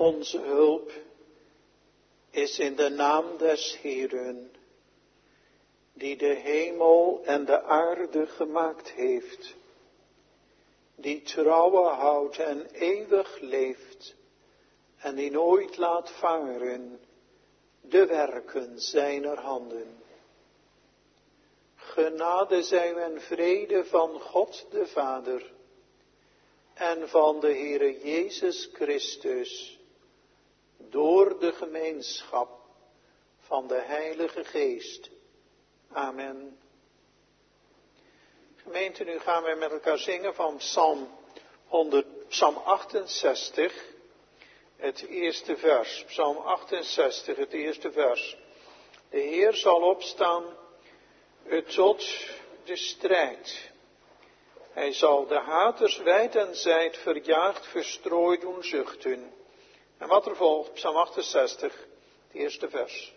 Onze hulp is in de naam des Heeren, die de hemel en de aarde gemaakt heeft, die trouwe houdt en eeuwig leeft en die nooit laat varen de werken zijner handen. Genade zij en vrede van God de Vader en van de Heere Jezus Christus, door de gemeenschap van de Heilige Geest. Amen. Gemeente, nu gaan wij met elkaar zingen van Psalm 68, het eerste vers. Psalm 68, het eerste vers. De Heer zal opstaan tot de strijd. Hij zal de haters wijd en zijd verjaagd, verstrooid doen zuchten. En wat er volgt, Psalm 68, het eerste vers.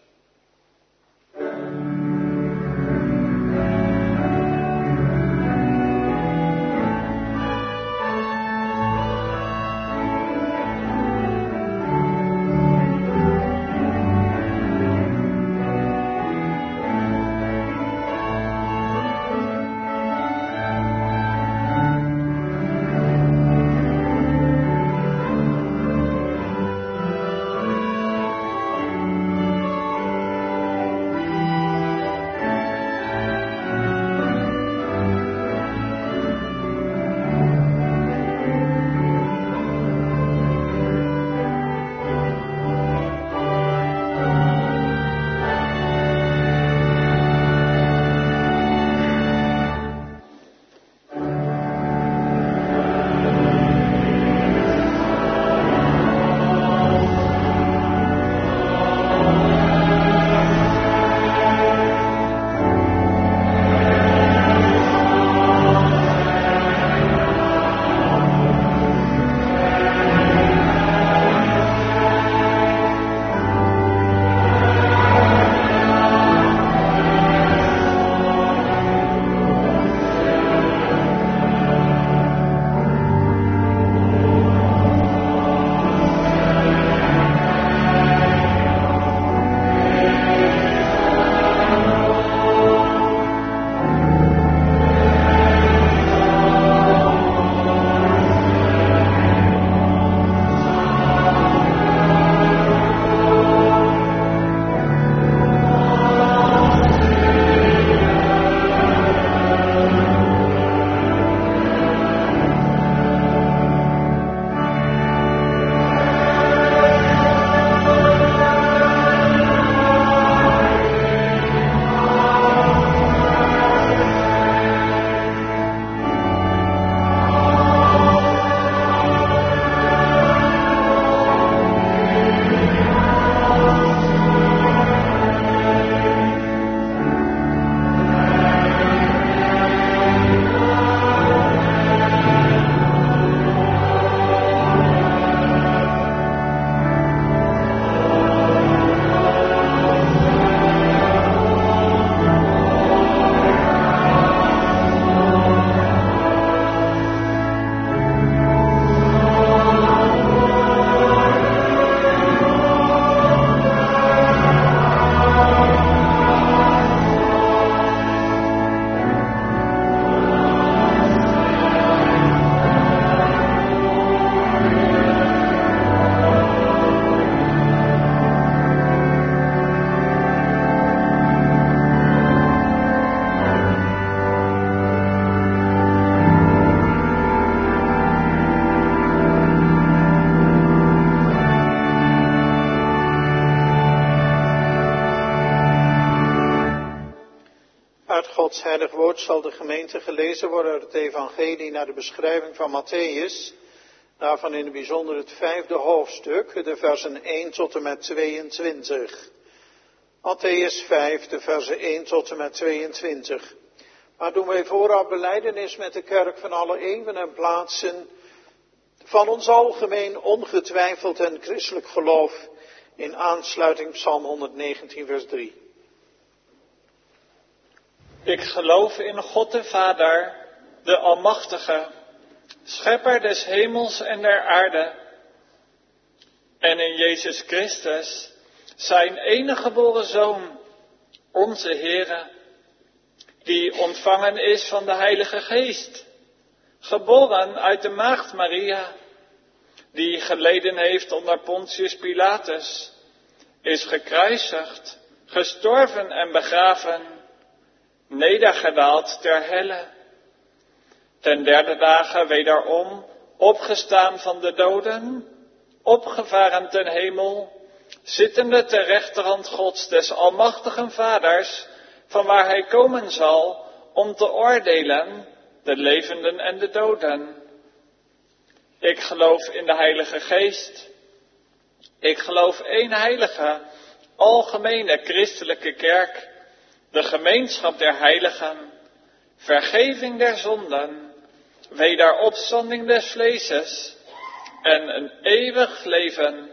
Gods heilig woord zal de gemeente gelezen worden uit het evangelie naar de beschrijving van Mattheüs. Daarvan in het bijzonder het 5e hoofdstuk, de versen 1 tot en met 22. Mattheüs 5, de versen 1 tot en met 22. Maar doen wij vooraf belijdenis met de kerk van alle eeuwen en plaatsen van ons algemeen ongetwijfeld en christelijk geloof in aansluiting Psalm 119 vers 3. Ik geloof in God de Vader, de Almachtige, schepper des hemels en der aarde, en in Jezus Christus, zijn enige geboren Zoon, onze Heere, die ontvangen is van de Heilige Geest, geboren uit de maagd Maria, die geleden heeft onder Pontius Pilatus, is gekruisigd, gestorven en begraven, nedergedaald ter helle, ten derde dagen wederom opgestaan van de doden, opgevaren ten hemel, zittende ter rechterhand Gods des almachtigen Vaders, van waar hij komen zal om te oordelen de levenden en de doden. Ik geloof in de Heilige Geest. Ik geloof één heilige, algemene christelijke kerk, de gemeenschap der heiligen, vergeving der zonden, wederopstanding des vleeses en een eeuwig leven.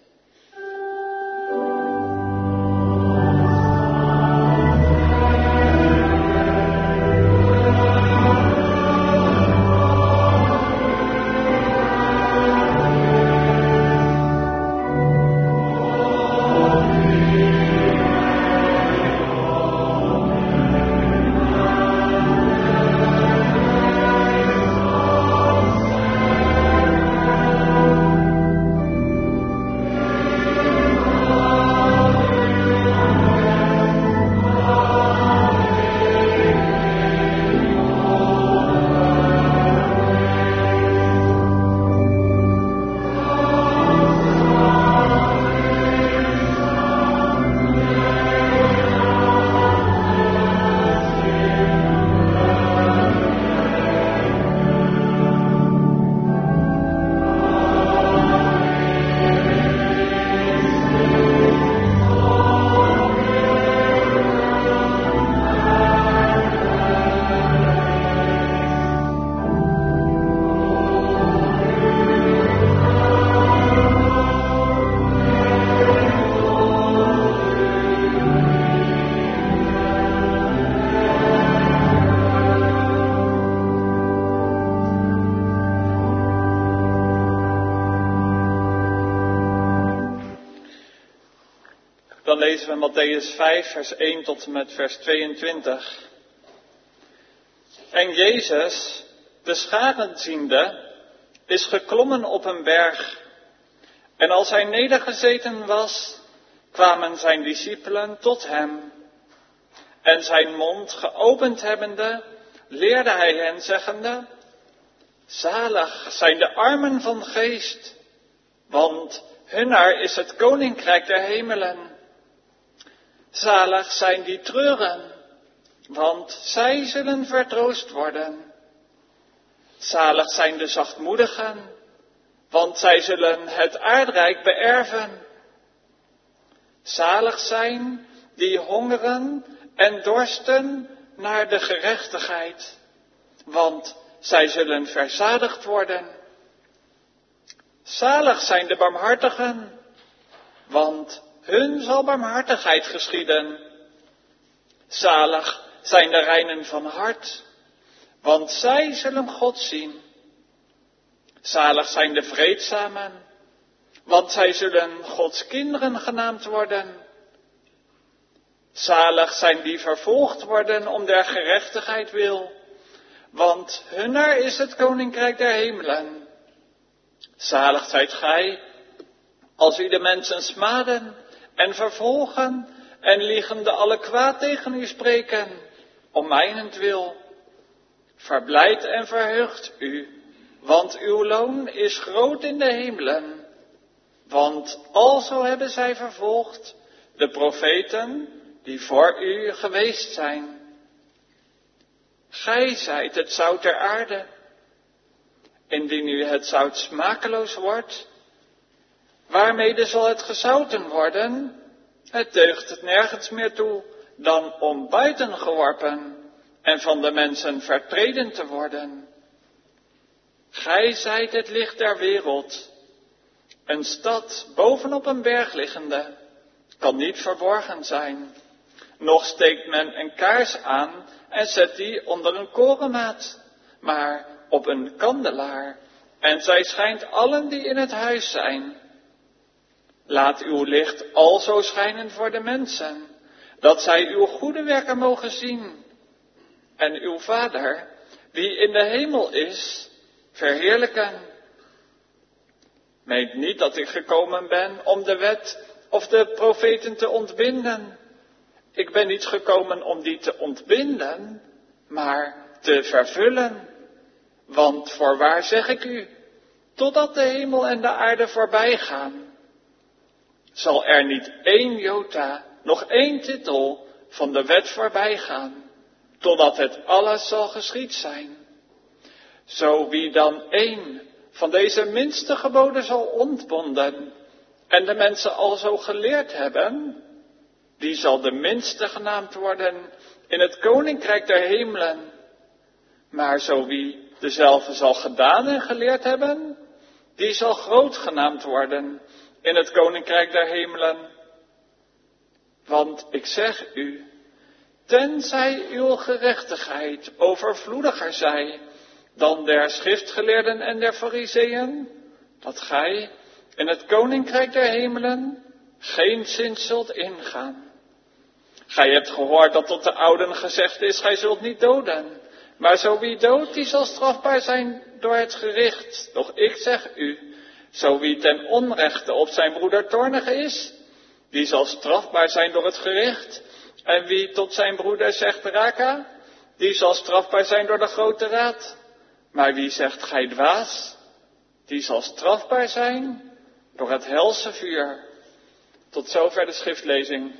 Dan lezen we Mattheüs 5, vers 1 tot en met vers 22. En Jezus, de scharen ziende, is geklommen op een berg. En als hij nedergezeten was, kwamen zijn discipelen tot hem. En zijn mond geopend hebbende, leerde hij hen zeggende: Zalig zijn de armen van geest, want hunner is het koninkrijk der hemelen. Zalig zijn die treuren, want zij zullen vertroost worden. Zalig zijn de zachtmoedigen, want zij zullen het aardrijk beërven. Zalig zijn die hongeren en dorsten naar de gerechtigheid, want zij zullen verzadigd worden. Zalig zijn de barmhartigen, want hun zal barmhartigheid geschieden. Zalig zijn de reinen van hart, want zij zullen God zien. Zalig zijn de vreedzamen, want zij zullen Gods kinderen genaamd worden. Zalig zijn die vervolgd worden om der gerechtigheid wil, want hunner is het koninkrijk der hemelen. Zalig zijt gij, als u de mensen smaden en vervolgen en liegende alle kwaad tegen u spreken, om mijnentwil. Verblijd en verheugt u, want uw loon is groot in de hemelen. Want alzo hebben zij vervolgd de profeten die voor u geweest zijn. Gij zijt het zout der aarde. Indien nu het zout smakeloos wordt, waarmede zal het gezouten worden? Het deugt het nergens meer toe dan om buiten geworpen en van de mensen vertreden te worden. Gij zijt het licht der wereld. Een stad bovenop een berg liggende kan niet verborgen zijn. Nog steekt men een kaars aan en zet die onder een korenmaat, maar op een kandelaar. En zij schijnt allen die in het huis zijn. Laat uw licht alzo schijnen voor de mensen, dat zij uw goede werken mogen zien. En uw Vader, die in de hemel is, verheerlijken. Meent niet dat ik gekomen ben om de wet of de profeten te ontbinden. Ik ben niet gekomen om die te ontbinden, maar te vervullen. Want voorwaar zeg ik u, totdat de hemel en de aarde voorbij gaan, zal er niet één jota, nog één titel van de wet voorbij gaan, totdat het alles zal geschied zijn. Zo wie dan één van deze minste geboden zal ontbonden en de mensen al zo geleerd hebben, die zal de minste genaamd worden in het koninkrijk der hemelen. Maar zo wie dezelfde zal gedaan en geleerd hebben, die zal groot genaamd worden in het koninkrijk der hemelen. Want ik zeg u, tenzij uw gerechtigheid overvloediger zij dan der schriftgeleerden en der farizeeën, dat gij in het koninkrijk der hemelen geenszins zult ingaan. Gij hebt gehoord dat tot de ouden gezegd is, gij zult niet doden. Maar zo wie doodt, die zal strafbaar zijn door het gericht. Doch ik zeg u, zo wie ten onrechte op zijn broeder toornig is, die zal strafbaar zijn door het gericht. En wie tot zijn broeder zegt raka, die zal strafbaar zijn door de grote raad. Maar wie zegt gij dwaas, die zal strafbaar zijn door het helse vuur. Tot zover de schriftlezing.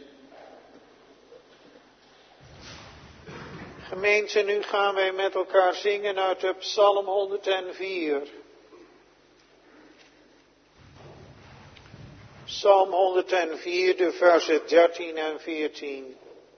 Gemeente, nu gaan wij met elkaar zingen uit de Psalm 104. Psalm 104, de versen 13 en 14.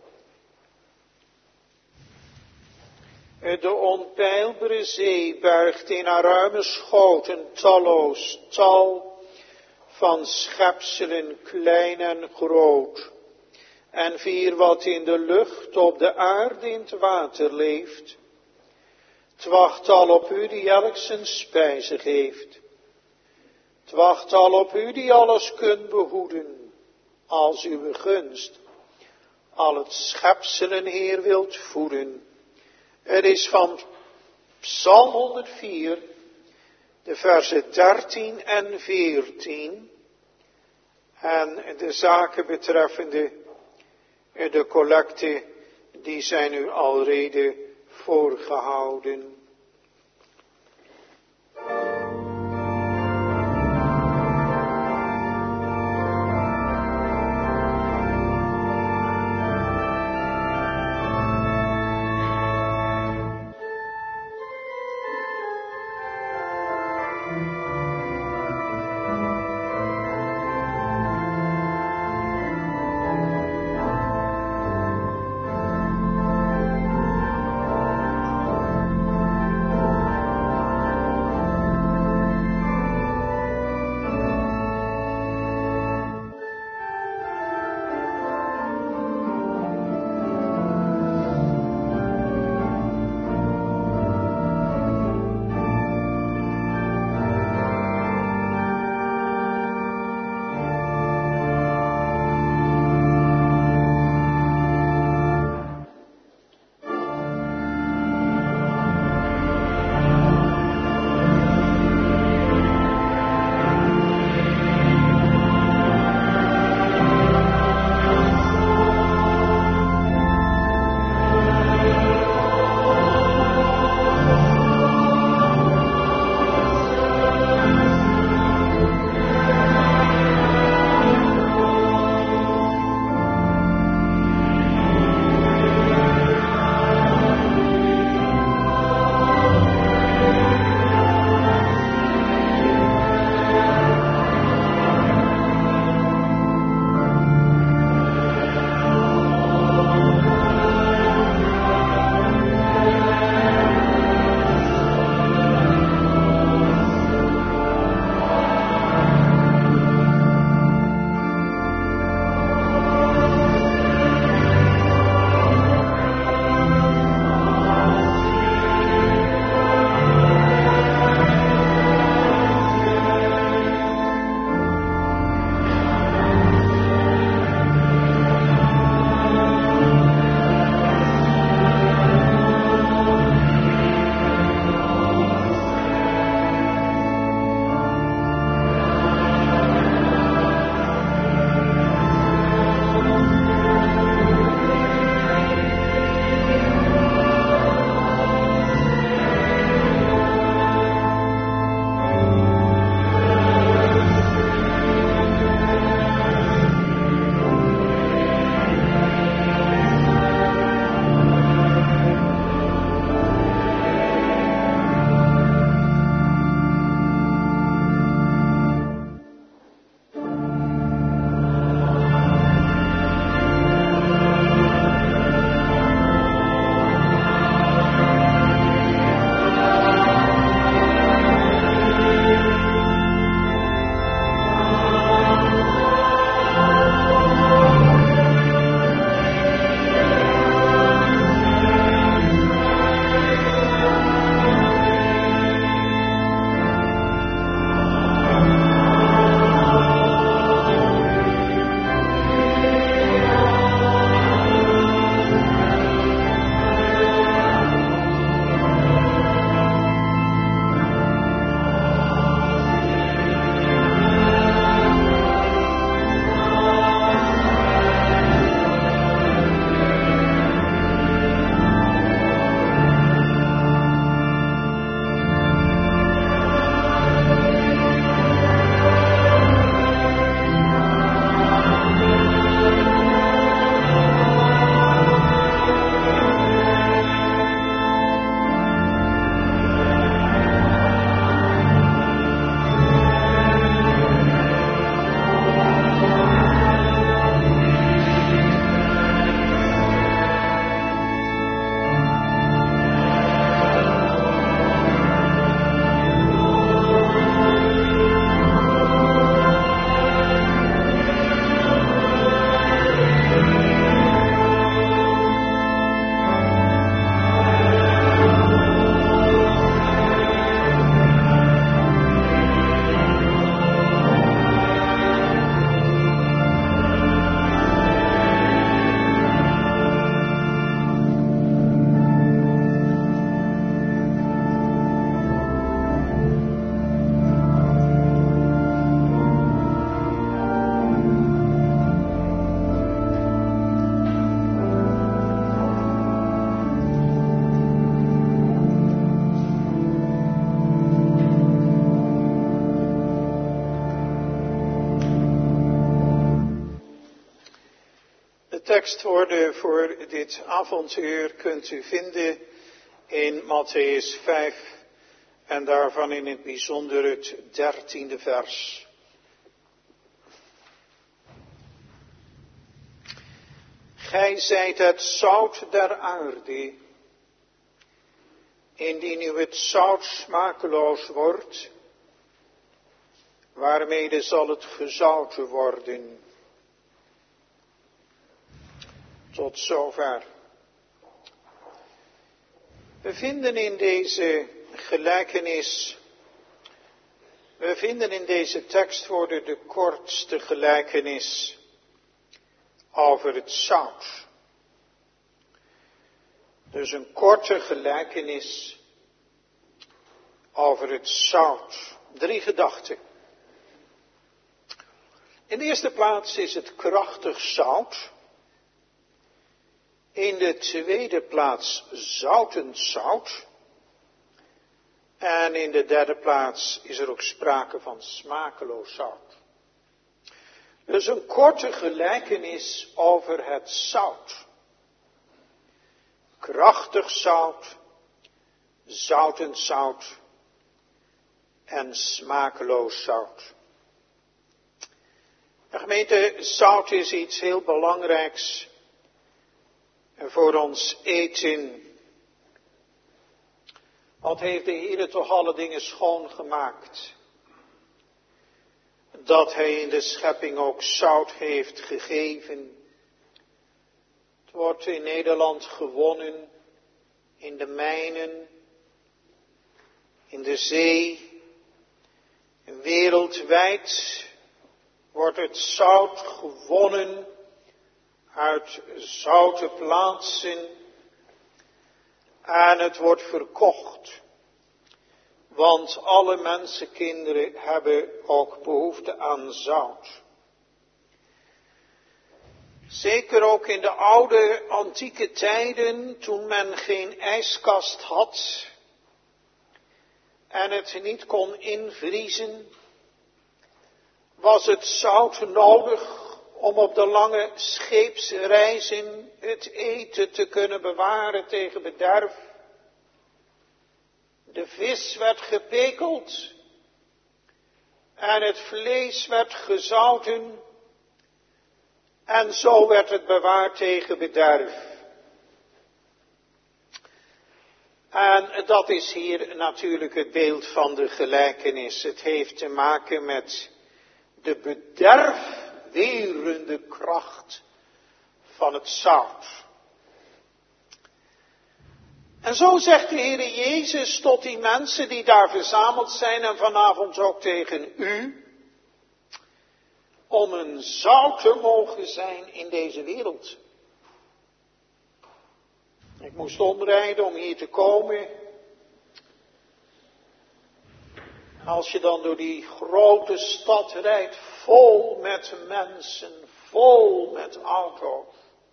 De onpeilbare zee buigt in haar ruime schoten talloos tal van schepselen, klein en groot. En vier wat in de lucht, op de aarde, in het water leeft. 'Twachtal op u die elk zijn spijze geeft. 'Twachtal op u die alles kunt behoeden, als uw gunst al het schepselen Heer wilt voeden. Het is van Psalm 104, de versen 13 en 14. En de zaken betreffende de collecte, die zijn u alreeds voorgehouden. tekstwoorden voor dit avonduur kunt u vinden in Mattheüs 5 en daarvan in het bijzonder het 13e vers. Gij zijt het zout der aarde. Indien nu het zout smakeloos wordt, waarmede zal het gezouten worden? Tot zover. We vinden in deze gelijkenis, we vinden in deze tekstwoorden de kortste gelijkenis over het zout. Dus een korte gelijkenis over het zout. 3 gedachten. In de eerste plaats is het krachtig zout. In de tweede plaats zoutend zout. En in de derde plaats is er ook sprake van smakeloos zout. Dus een korte gelijkenis over het zout. Krachtig zout, zoutend zout en smakeloos zout. De gemeente, zout is iets heel belangrijks voor ons eten. Wat heeft de Heer toch alle dingen schoongemaakt? Dat Hij in de schepping ook zout heeft gegeven. Het wordt in Nederland gewonnen, in de mijnen, in de zee. Wereldwijd wordt het zout gewonnen uit zoute plaatsen en het wordt verkocht. Want alle mensenkinderen hebben ook behoefte aan zout. Zeker ook in de oude antieke tijden, toen men geen ijskast had en het niet kon invriezen, was het zout nodig om op de lange scheepsreizen het eten te kunnen bewaren tegen bederf. De vis werd gepekeld en het vlees werd gezouten en zo werd het bewaard tegen bederf. En dat is hier natuurlijk het beeld van de gelijkenis. Het heeft te maken met de bederfwerende kracht van het zout. En zo zegt de Heer Jezus tot die mensen die daar verzameld zijn en vanavond ook tegen u, om een zout te mogen zijn in deze wereld. Ik moest omrijden om hier te komen. Als je dan door die grote stad rijdt, vol met mensen, vol met auto's,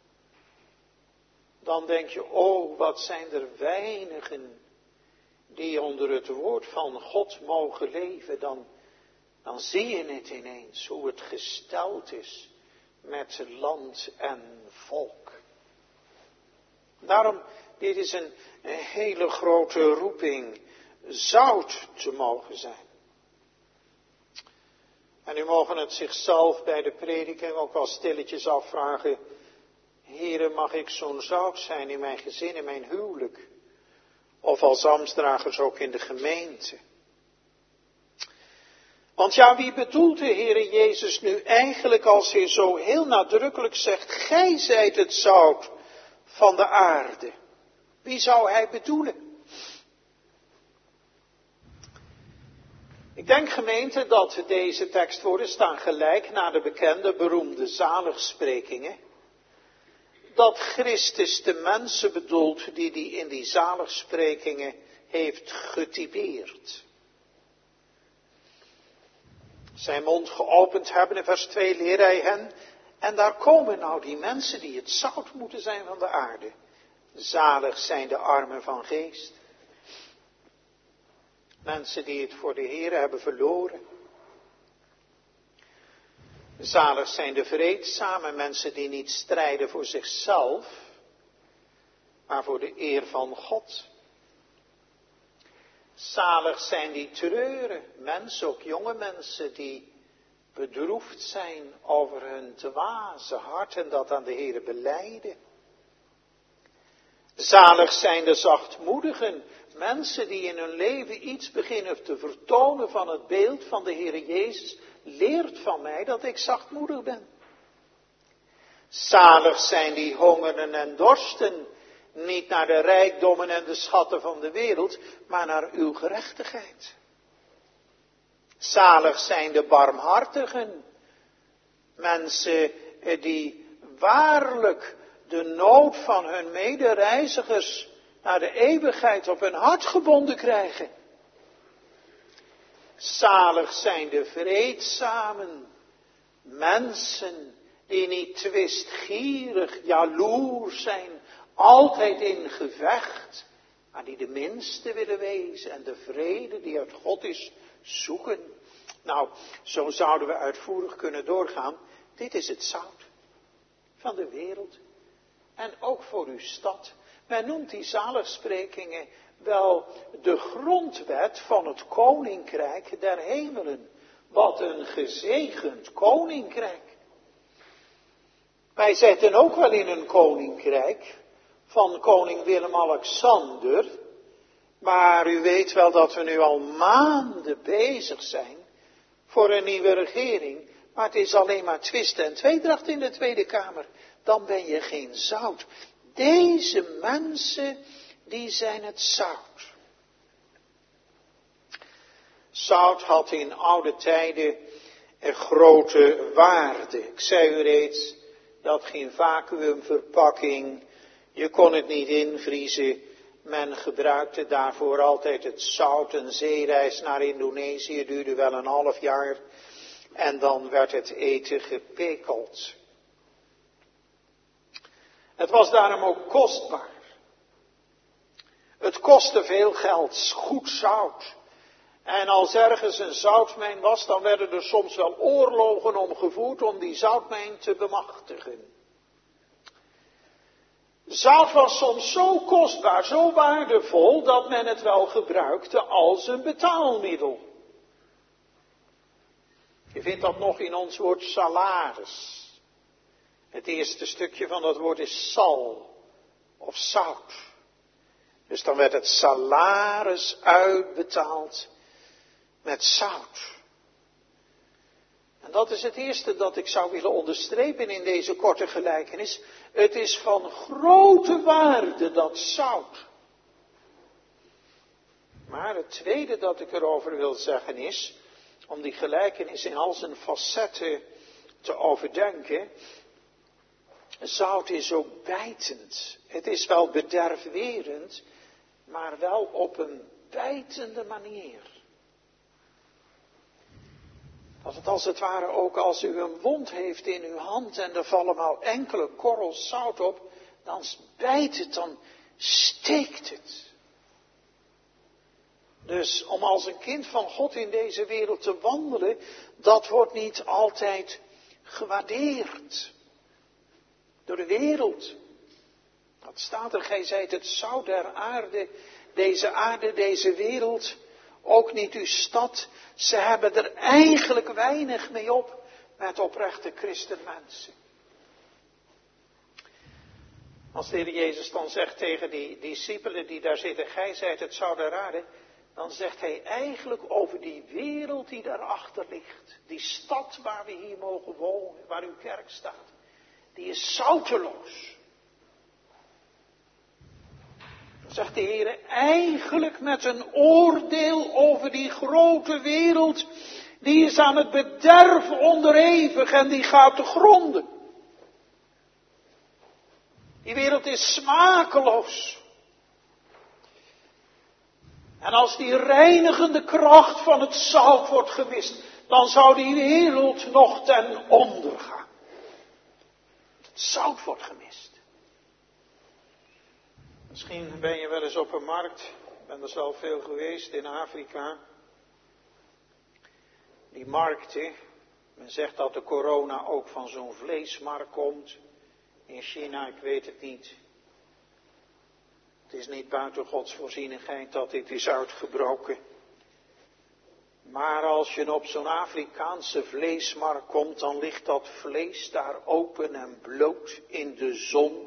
dan denk je, oh, wat zijn er weinigen die onder het woord van God mogen leven. Dan zie je het ineens, hoe het gesteld is met land en volk. Daarom, dit is een hele grote roeping, zout te mogen zijn. En u mogen het zichzelf bij de prediking ook wel stilletjes afvragen. Heere, mag ik zo'n zout zijn in mijn gezin, in mijn huwelijk? Of als ambtsdragers ook in de gemeente? Want ja, wie bedoelt de Heere Jezus nu eigenlijk als hij zo heel nadrukkelijk zegt, gij zijt het zout van de aarde? Wie zou hij bedoelen? Ik denk, gemeente, dat deze tekstwoorden staan gelijk na de bekende, beroemde zaligsprekingen. Dat Christus de mensen bedoelt die hij in die zaligsprekingen heeft getypeerd. Zijn mond geopend hebben, in vers 2 leert hij hen. En daar komen nou die mensen die het zout moeten zijn van de aarde. Zalig zijn de armen van geest. Mensen die het voor de Heer hebben verloren. Zalig zijn de vreedzame mensen die niet strijden voor zichzelf, maar voor de eer van God. Zalig zijn die treuren, mensen, ook jonge mensen, die bedroefd zijn over hun dwaze hart en dat aan de Heere belijden. Zalig zijn de zachtmoedigen, mensen die in hun leven iets beginnen te vertonen van het beeld van de Heere Jezus. Leert van mij dat ik zachtmoedig ben. Zalig zijn die hongeren en dorsten, niet naar de rijkdommen en de schatten van de wereld, maar naar uw gerechtigheid. Zalig zijn de barmhartigen, mensen die waarlijk de nood van hun medereizigers naar de eeuwigheid op hun hart gebonden krijgen. Zalig zijn de vreedzamen, mensen die niet twistgierig, jaloers zijn, altijd in gevecht, maar die de minste willen wezen en de vrede die uit God is zoeken. Nou, zo zouden we uitvoerig kunnen doorgaan. Dit is het zout van de wereld en ook voor uw stad. Men noemt die zaligsprekingen wel de grondwet van het koninkrijk der hemelen. Wat een gezegend koninkrijk. Wij zitten ook wel in een koninkrijk van koning Willem-Alexander. Maar u weet wel dat we nu al maanden bezig zijn voor een nieuwe regering. Maar het is alleen maar twist en tweedracht in de Tweede Kamer. Dan ben je geen zout. Deze mensen, die zijn het zout. Zout had in oude tijden een grote waarde. Ik zei u reeds, dat geen vacuümverpakking, je kon het niet invriezen. Men gebruikte daarvoor altijd het zout. Een zeereis naar Indonesië duurde wel een half jaar. En dan werd het eten gepekeld. Het was daarom ook kostbaar. Het kostte veel geld, goed zout. En als ergens een zoutmijn was, dan werden er soms wel oorlogen omgevoerd om die zoutmijn te bemachtigen. Zout was soms zo kostbaar, zo waardevol, dat men het wel gebruikte als een betaalmiddel. Je vindt dat nog in ons woord salaris. Het eerste stukje van dat woord is sal of zout. Dus dan werd het salaris uitbetaald met zout. En dat is het eerste dat ik zou willen onderstrepen in deze korte gelijkenis. Het is van grote waarde, dat zout. Maar het tweede dat ik erover wil zeggen is, om die gelijkenis in al zijn facetten te overdenken. Zout is ook bijtend. Het is wel bederfwerend, maar wel op een bijtende manier. Dat het als het ware ook als u een wond heeft in uw hand en er vallen maar enkele korrels zout op, dan bijt het, dan steekt het. Dus om als een kind van God in deze wereld te wandelen, dat wordt niet altijd gewaardeerd door de wereld. Dat staat er, gij zijt het zout der aarde, deze wereld, ook niet uw stad. Ze hebben er eigenlijk weinig mee op met oprechte christenmensen. Als de Heer Jezus dan zegt tegen die discipelen die daar zitten, gij zijt het zout der aarde, dan zegt hij eigenlijk over die wereld die daarachter ligt. Die stad waar we hier mogen wonen, waar uw kerk staat. Die is zouteloos. Dan zegt de Heer eigenlijk met een oordeel over die grote wereld. Die is aan het bederf onderhevig en die gaat te gronden. Die wereld is smakeloos. En als die reinigende kracht van het zout wordt gemist, dan zou die wereld nog ten onder gaan. Het zout wordt gemist. Misschien ben je wel eens op een markt, ik ben er zelf veel geweest in Afrika. Die markten, Men zegt dat de corona ook van zo'n vleesmarkt komt. In China, ik weet het niet. Het is niet buiten Gods voorzienigheid dat dit is uitgebroken. Maar als je op zo'n Afrikaanse vleesmarkt komt, dan ligt dat vlees daar open en bloot in de zon.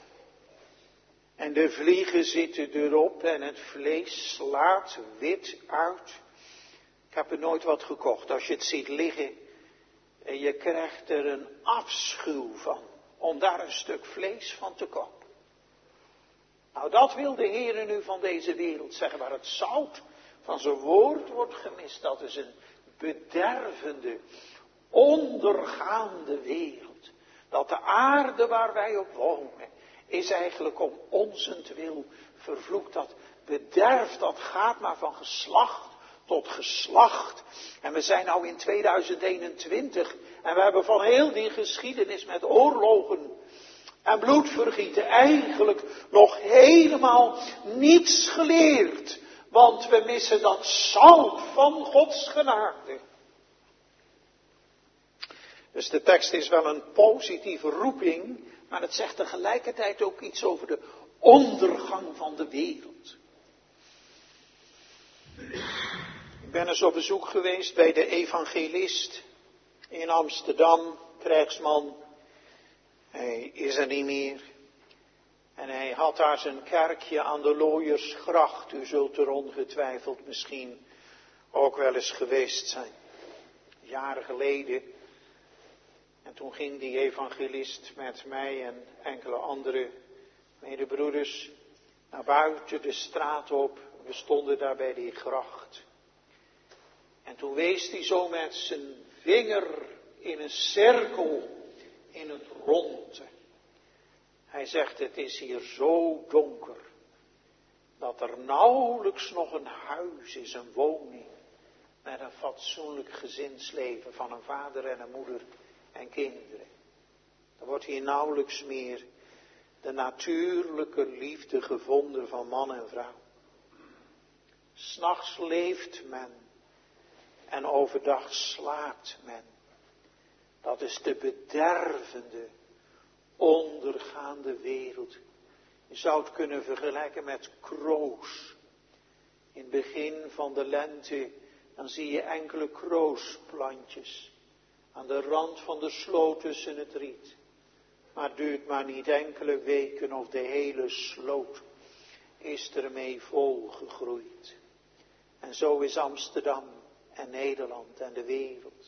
En de vliegen zitten erop en het vlees slaat wit uit. Ik heb er nooit wat gekocht. Als je het ziet liggen en je krijgt er een afschuw van om daar een stuk vlees van te kopen. Nou, dat wil de Heer nu van deze wereld zeggen, waar het zout van zijn woord wordt gemist. Dat is een bedervende, ondergaande wereld. Dat de aarde waar wij op wonen, is eigenlijk om onzentwil vervloekt. Dat bederft, dat gaat maar van geslacht tot geslacht. En we zijn nou in 2021 en we hebben van heel die geschiedenis met oorlogen en bloedvergieten eigenlijk nog helemaal niets geleerd. Want we missen dat zout van Gods genade. Dus de tekst is wel een positieve roeping, maar het zegt tegelijkertijd ook iets over de ondergang van de wereld. Ik ben eens op bezoek geweest bij de evangelist in Amsterdam, krijgsman. Hij is er niet meer. En hij had daar zijn kerkje aan de Looiersgracht. U zult er ongetwijfeld misschien ook wel eens geweest zijn. Jaren geleden. En toen ging die evangelist met mij en enkele andere medebroeders naar buiten de straat op. We stonden daar bij die gracht. En toen wees hij zo met zijn vinger in een cirkel in het ronde. Hij zegt, het is hier zo donker, dat er nauwelijks nog een huis is, een woning, met een fatsoenlijk gezinsleven van een vader en een moeder en kinderen. Er wordt hier nauwelijks meer de natuurlijke liefde gevonden van man en vrouw. 's Nachts leeft men en overdag slaapt men. Dat is de bedervende, ondergaande wereld. Je zou het kunnen vergelijken met kroos. In het begin van de lente, dan zie je enkele kroosplantjes aan de rand van de sloot tussen het riet. Maar het duurt maar niet enkele weken of de hele sloot is ermee volgegroeid. En zo is Amsterdam en Nederland en de wereld.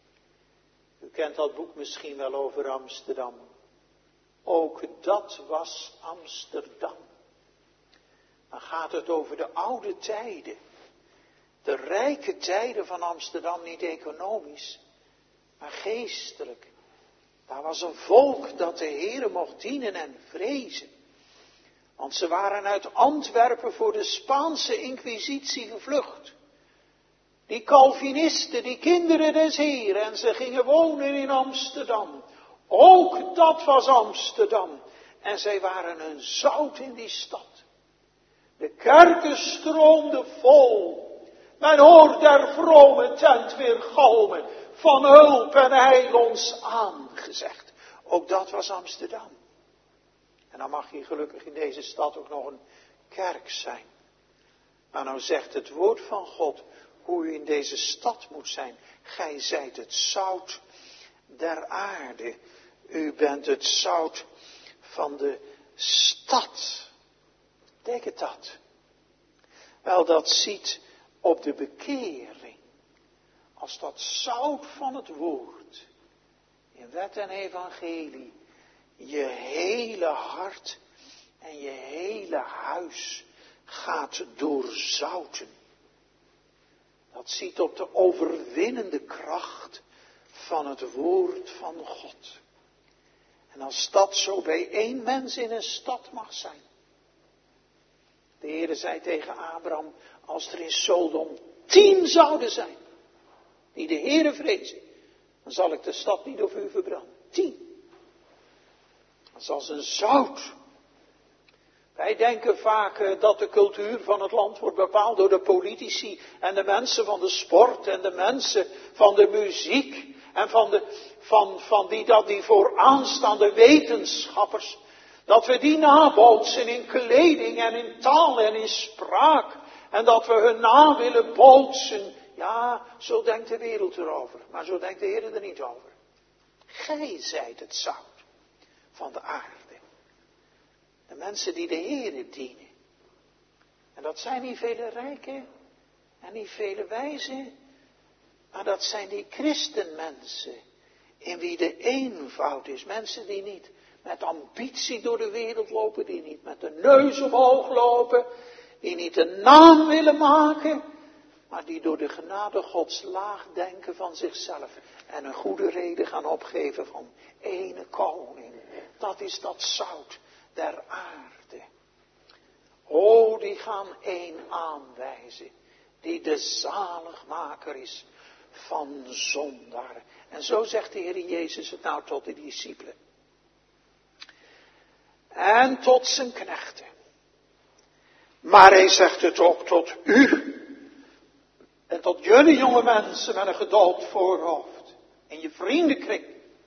U kent dat boek misschien wel over Amsterdam. Ook dat was Amsterdam. Dan gaat het over de oude tijden. De rijke tijden van Amsterdam, niet economisch, maar geestelijk. Daar was een volk dat de Heere mocht dienen en vrezen. Want ze waren uit Antwerpen voor de Spaanse inquisitie gevlucht. Die Calvinisten, die kinderen des Heeren, en ze gingen wonen in Amsterdam. Ook dat was Amsterdam. En zij waren een zout in die stad. De kerken stroomden vol. Men hoort der vrome tent weer galmen. Van hulp en heil ons aangezegd. Ook dat was Amsterdam. En dan mag hier gelukkig in deze stad ook nog een kerk zijn. Maar nou zegt het woord van God hoe u in deze stad moet zijn. Gij zijt het zout der aarde. U bent het zout van de stad. Betekent dat? Wel, dat ziet op de bekering. Als dat zout van het woord in wet en evangelie je hele hart en je hele huis gaat doorzouten. Dat ziet op de overwinnende kracht van het woord van God. En als dat zo bij één mens in een stad mag zijn. De Heere zei tegen Abraham, als er in Sodom 10 zouden zijn, die de Heere vrezen, dan zal ik de stad niet over u verbranden. 10. Dat is als een zout. Wij denken vaak dat de cultuur van het land wordt bepaald door de politici en de mensen van de sport en de mensen van de muziek en van die vooraanstaande wetenschappers, dat we die nabootsen in kleding en in taal en in spraak. En dat we hun na willen bootsen. Ja, zo denkt de wereld erover. Maar zo denkt de Heer er niet over. Gij zijt het zout van de aarde. De mensen die de Heer dienen. En dat zijn niet vele rijken en niet vele wijzen. Maar dat zijn die christenmensen. In wie de eenvoud is. Mensen die niet met ambitie door de wereld lopen. Die niet met de neus omhoog lopen. Die niet een naam willen maken. Maar die door de genade Gods laag denken van zichzelf. En een goede reden gaan opgeven van ene koning. Dat is dat zout der aarde. O, die gaan één aanwijzen. Die de zaligmaker is van zondaren. En zo zegt de Heer Jezus het nou tot de discipelen. En tot zijn knechten. Maar hij zegt het ook tot u. En tot jullie jonge mensen met een gedoopt voorhoofd. In je vriendenkring.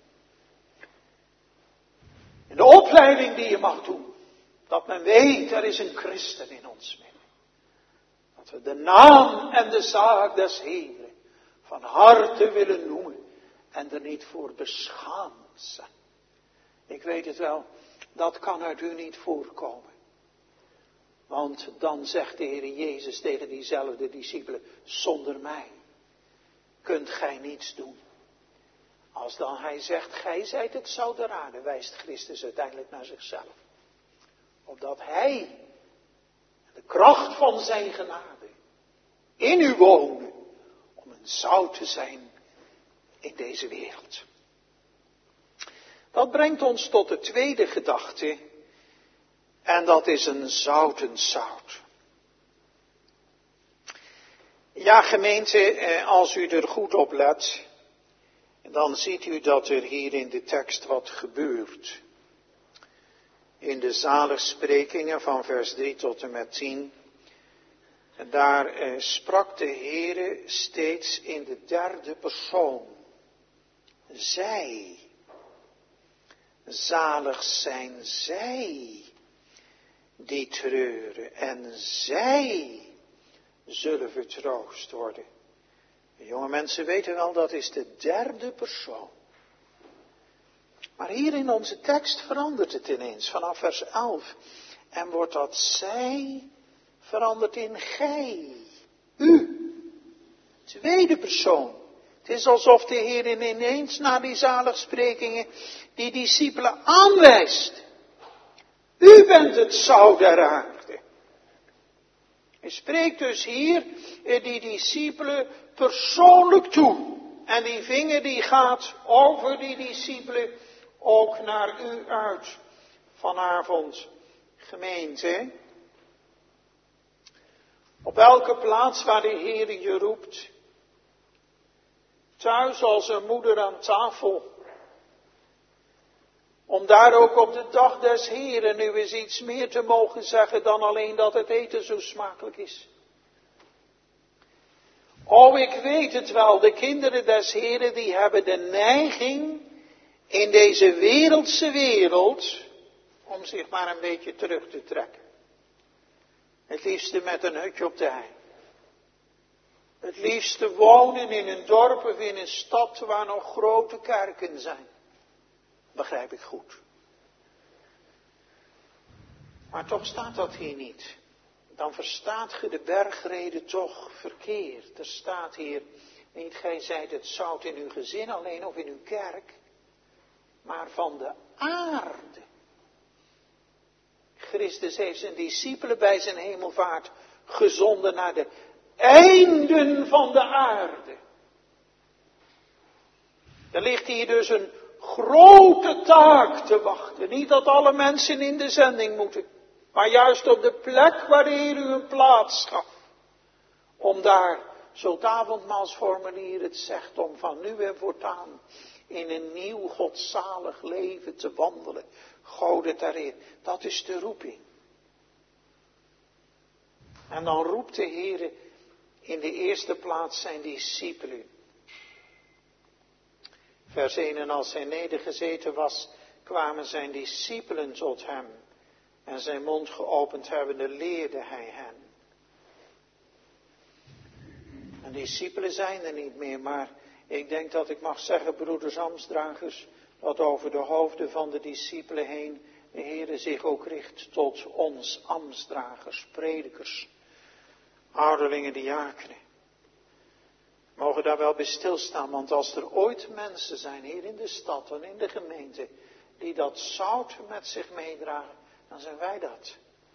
In de opleiding die je mag doen. Dat men weet, er is een christen in ons midden. Dat we de naam en de zaak des Heeren van harte willen noemen. En er niet voor beschaamd zijn. Ik weet het wel, dat kan uit u niet voorkomen. Want dan zegt de Heer Jezus tegen diezelfde discipelen, zonder mij kunt gij niets doen. Als dan hij zegt, gij zijt het zout der aarde, wijst Christus uiteindelijk naar zichzelf. Opdat hij, de kracht van zijn genade, in u wonen, om een zout te zijn in deze wereld. Dat brengt ons tot de tweede gedachte. En dat is een zouten zout. Ja, gemeente, als u er goed op let, dan ziet u dat er hier in de tekst wat gebeurt. In de zaligsprekingen van vers 3 tot en met 10. En daar sprak de Heere steeds in de derde persoon. Zij. Zalig zijn zij die treuren en zij zullen vertroost worden. De jonge mensen weten wel, dat is de derde persoon. Maar hier in onze tekst verandert het ineens vanaf vers 11. En wordt dat zij veranderd in gij, u. Tweede persoon. Het is alsof de Heer ineens naar die zaligsprekingen die discipelen aanwijst. U bent het zout der aarde. Hij spreekt dus hier die discipelen persoonlijk toe. En die vinger die gaat over die discipelen ook naar u uit vanavond, gemeente. Op elke plaats waar de Heer je roept, thuis als een moeder aan tafel, om daar ook op de dag des Heren nu eens iets meer te mogen zeggen dan alleen dat het eten zo smakelijk is. Oh, ik weet het wel, de kinderen des Heren die hebben de neiging in deze wereldse wereld om zich maar een beetje terug te trekken. Het liefste met een hutje op de hei. Het liefste wonen in een dorp of in een stad waar nog grote kerken zijn. Begrijp ik goed. Maar toch staat dat hier niet. Dan verstaat ge de bergrede toch verkeerd. Er staat hier niet, gij zijt het zout in uw gezin alleen of in uw kerk. Maar van de aarde. Christus heeft zijn discipelen bij zijn hemelvaart gezonden naar de einden van de aarde. Er ligt hier dus een grote taak te wachten. Niet dat alle mensen in de zending moeten. Maar juist op de plek waar de Heer u een plaats gaf. Om daar, zo het avondmaalsformulier het zegt, om van nu en voortaan in een nieuw godzalig leven te wandelen. Gode ter Heer. Dat is de roeping. En dan roept de Heer in de eerste plaats zijn discipelen. Vers 1, en als hij nedergezeten was, kwamen zijn discipelen tot hem. En zijn mond geopend hebbende, leerde hij hen. En discipelen zijn er niet meer, maar ik denk dat ik mag zeggen, broeders ambtsdragers, dat over de hoofden van de discipelen heen de Heere zich ook richt tot ons ambtsdragers, predikers, ouderlingen, diakenen. We mogen daar wel bij stilstaan, want als er ooit mensen zijn hier in de stad en in de gemeente die dat zout met zich meedragen, dan zijn wij dat.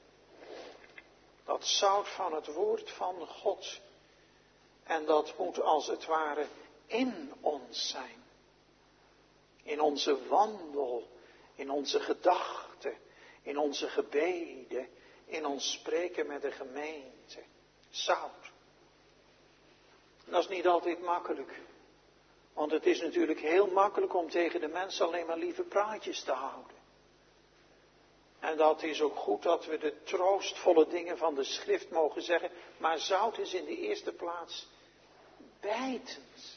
Dat zout van het woord van God. En dat moet als het ware in ons zijn. In onze wandel, in onze gedachten, in onze gebeden, in ons spreken met de gemeente. Zout. Dat is niet altijd makkelijk. Want het is natuurlijk heel makkelijk om tegen de mensen alleen maar lieve praatjes te houden. En dat is ook goed dat we de troostvolle dingen van de schrift mogen zeggen. Maar zout is in de eerste plaats bijtend.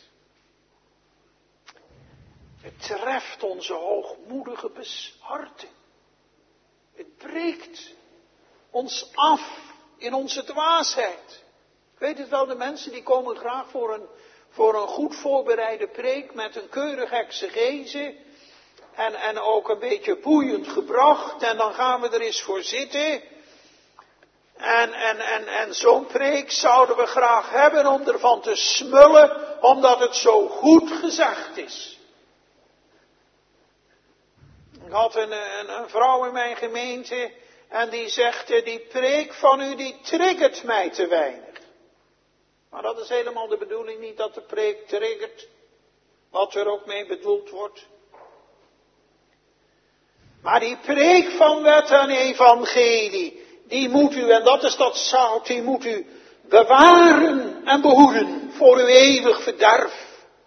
Het treft onze hoogmoedige harten. Het breekt ons af in onze dwaasheid. Ik weet het wel, de mensen die komen graag voor een goed voorbereide preek met een keurig exegese. En ook een beetje boeiend gebracht. En dan gaan we er eens voor zitten. En zo'n preek zouden we graag hebben om ervan te smullen. Omdat het zo goed gezegd is. Ik had een vrouw in mijn gemeente. En die zegt, die preek van u die triggert mij te weinig. Maar dat is helemaal de bedoeling niet, dat de preek triggert. Wat er ook mee bedoeld wordt. Maar die preek van wet en evangelie, die moet u, en dat is dat zout, die moet u bewaren en behoeden voor uw eeuwig verderf.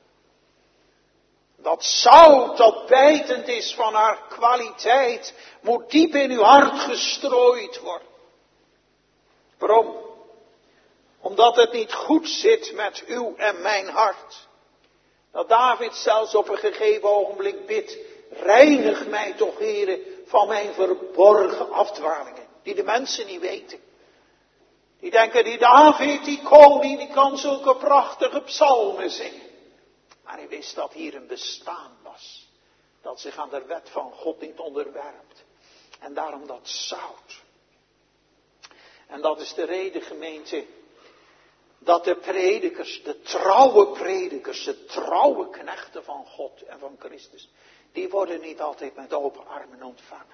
Dat zout dat bijtend is van haar kwaliteit, moet diep in uw hart gestrooid worden. Waarom? Omdat het niet goed zit met uw en mijn hart. Dat David zelfs op een gegeven ogenblik bidt, reinig mij toch, Heere, van mijn verborgen afdwalingen. Die de mensen niet weten. Die denken, die David, die koning, die kan zulke prachtige psalmen zingen. Maar hij wist dat hier een bestaan was. Dat zich aan de wet van God niet onderwerpt. En daarom dat zout. En dat is de reden, gemeente, dat de predikers, de trouwe knechten van God en van Christus, die worden niet altijd met open armen ontvangen.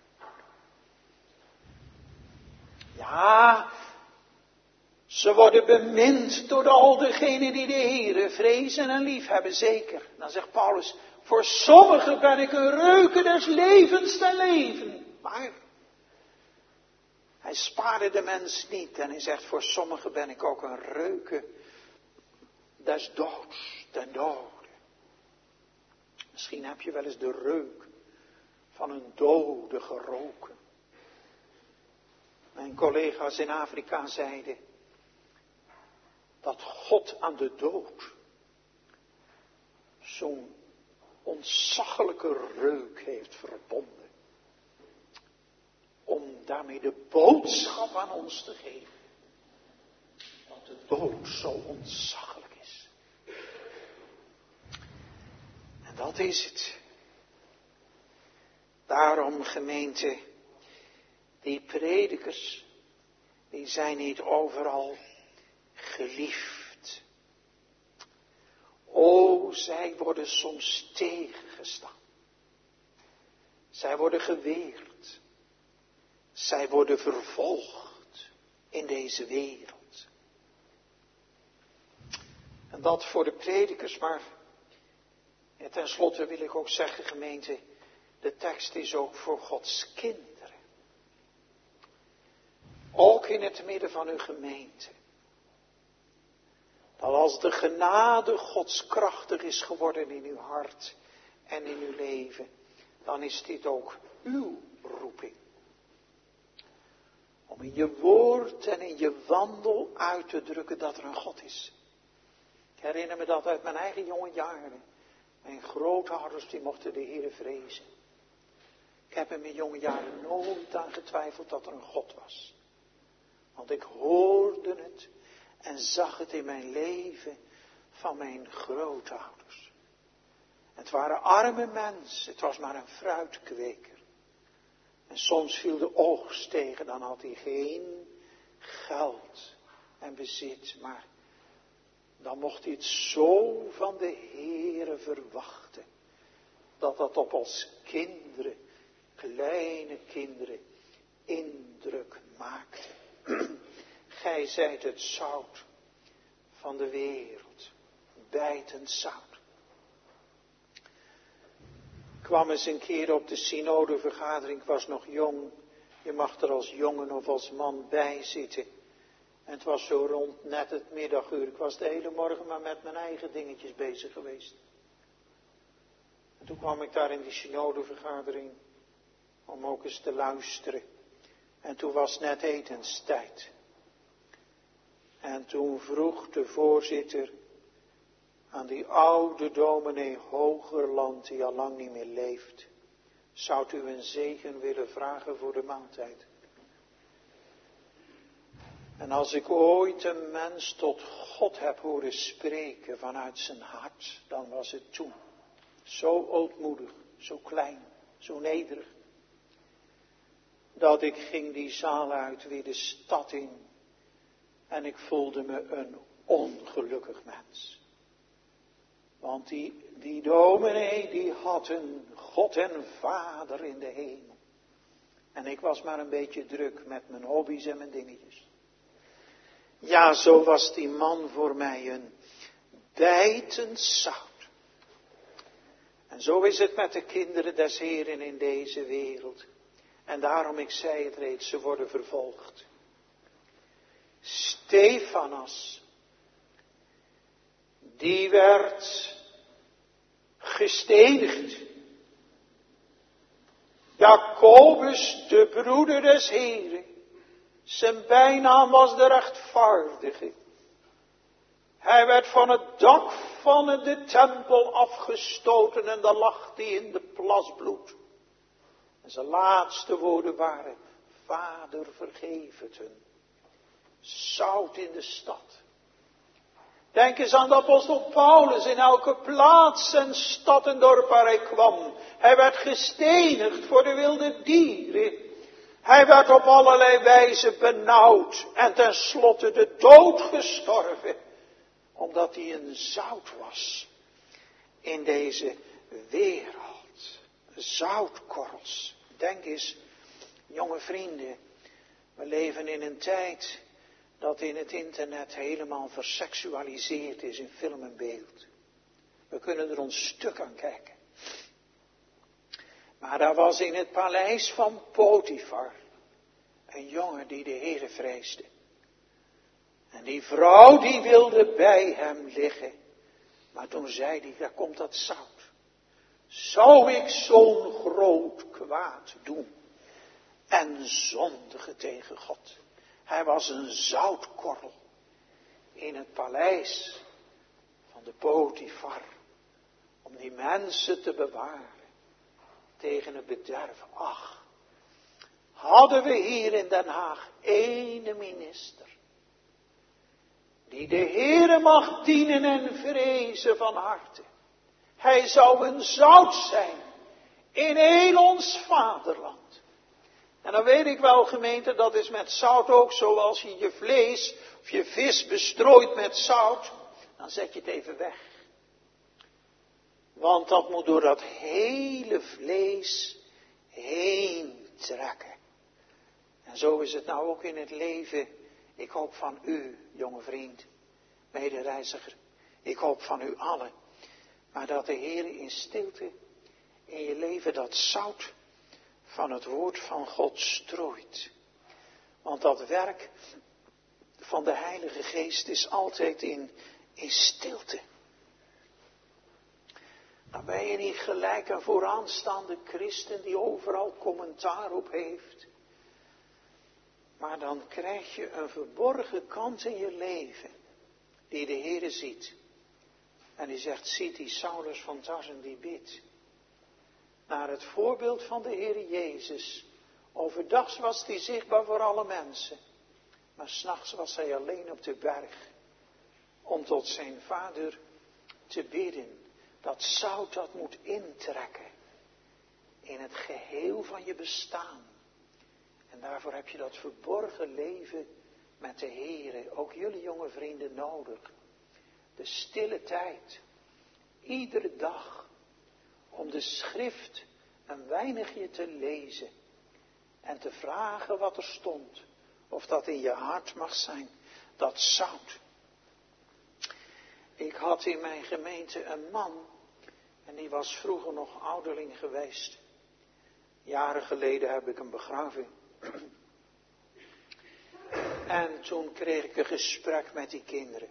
Ja, ze worden bemind door al degenen die de Heere vrezen en lief hebben, zeker. Dan zegt Paulus, voor sommigen ben ik een reuke des levens ten leven. Maar hij spaarde de mens niet en hij zegt, voor sommigen ben ik ook een reuke des doods, ten dode. Misschien heb je wel eens de reuk van een dode geroken. Mijn collega's in Afrika zeiden dat God aan de dood zo'n ontzaglijke reuk heeft verbonden. Om daarmee de boodschap aan ons te geven. Dat de dood zo ontzaglijk is. En dat is het. Daarom, gemeente, die predikers, die zijn niet overal geliefd. O, zij worden soms tegengestaan. Zij worden geweerd. Zij worden vervolgd in deze wereld. En dat voor de predikers, maar ten slotte wil ik ook zeggen, gemeente, de tekst is ook voor Gods kinderen. Ook in het midden van uw gemeente. Dat als de genade Gods krachtig is geworden in uw hart en in uw leven, dan is dit ook uw roeping. Om in je woord en in je wandel uit te drukken dat er een God is. Ik herinner me dat uit mijn eigen jonge jaren. Mijn grootouders die mochten de Heere vrezen. Ik heb in mijn jonge jaren nooit aan getwijfeld dat er een God was. Want ik hoorde het en zag het in mijn leven van mijn grootouders. Het waren arme mensen, het was maar een fruitkweker. En soms viel de oogst tegen, dan had hij geen geld en bezit. Maar dan mocht hij het zo van de Heere verwachten. Dat op ons kinderen, kleine kinderen, indruk maakte. Gij zijt het zout van de wereld, bijtend zout. Ik kwam eens een keer op de synodevergadering, ik was nog jong. Je mag er als jongen of als man bij zitten. En het was zo rond net het middaguur. Ik was de hele morgen maar met mijn eigen dingetjes bezig geweest. En toen kwam ik daar in die synodevergadering om ook eens te luisteren. En toen was net etenstijd. En toen vroeg de voorzitter aan die oude dominee Hogerland, die al lang niet meer leeft: zou u een zegen willen vragen voor de maaltijd? En als ik ooit een mens tot God heb horen spreken vanuit zijn hart, dan was het toen. Zo ootmoedig, zo klein, zo nederig. Dat ik ging die zaal uit, weer de stad in. En ik voelde me een ongelukkig mens. Want die dominee, die had een God en Vader in de hemel. En ik was maar een beetje druk met mijn hobby's en mijn dingetjes. Ja, zo was die man voor mij een bijtend zout. En zo is het met de kinderen des Heeren in deze wereld. En daarom, ik zei het reeds, ze worden vervolgd. Stefanas, die werd gestenigd. Jacobus, de broeder des Heeren, zijn bijnaam was de rechtvaardige. Hij werd van het dak van de tempel afgestoten en dan lag hij in de plas bloed. En zijn laatste woorden waren: Vader, vergeef het hun. Zout in de stad. Denk eens aan de apostel Paulus, in elke plaats en stad en dorp waar hij kwam. Hij werd gestenigd voor de wilde dieren. Hij werd op allerlei wijze benauwd en tenslotte de dood gestorven. Omdat hij een zout was in deze wereld. Zoutkorrels. Denk eens, jonge vrienden, we leven in een tijd dat in het internet helemaal verseksualiseerd is in film en beeld. We kunnen er ons stuk aan kijken. Maar daar was in het paleis van Potifar een jongen die de Heere vreesde. En die vrouw die wilde bij hem liggen. Maar toen zei hij, daar komt dat zout. Zou ik zo'n groot kwaad doen en zondigen tegen God? Hij was een zoutkorrel in het paleis van de Potifar. Om die mensen te bewaren tegen het bederf. Ach, hadden we hier in Den Haag ene minister. Die de Heere mag dienen en vrezen van harte. Hij zou een zout zijn in heel ons vaderland. En dan weet ik wel, gemeente, dat is met zout ook zo. Als je je vlees of je vis bestrooit met zout, dan zet je het even weg. Want dat moet door dat hele vlees heen trekken. En zo is het nou ook in het leven. Ik hoop van u, jonge vriend, medereiziger. Ik hoop van u allen. Maar dat de Heer in stilte in je leven dat zout van het woord van God strooit. Want dat werk van de Heilige Geest is altijd in stilte. Dan ben je niet gelijk een vooraanstaande christen die overal commentaar op heeft. Maar dan krijg je een verborgen kant in je leven die de Heere ziet. En die zegt, ziet die Saulus van Tarsen die bidt. Naar het voorbeeld van de Heer Jezus. Overdags was hij zichtbaar voor alle mensen. Maar 's nachts was hij alleen op de berg. Om tot zijn Vader te bidden. Dat zout dat moet intrekken. In het geheel van je bestaan. En daarvoor heb je dat verborgen leven met de Heere. Ook jullie jonge vrienden nodig. De stille tijd. Iedere dag. Om de schrift een weinigje te lezen. En te vragen wat er stond. Of dat in je hart mag zijn. Dat zout. Ik had in mijn gemeente een man. En die was vroeger nog ouderling geweest. Jaren geleden heb ik hem begraven. En toen kreeg ik een gesprek met die kinderen.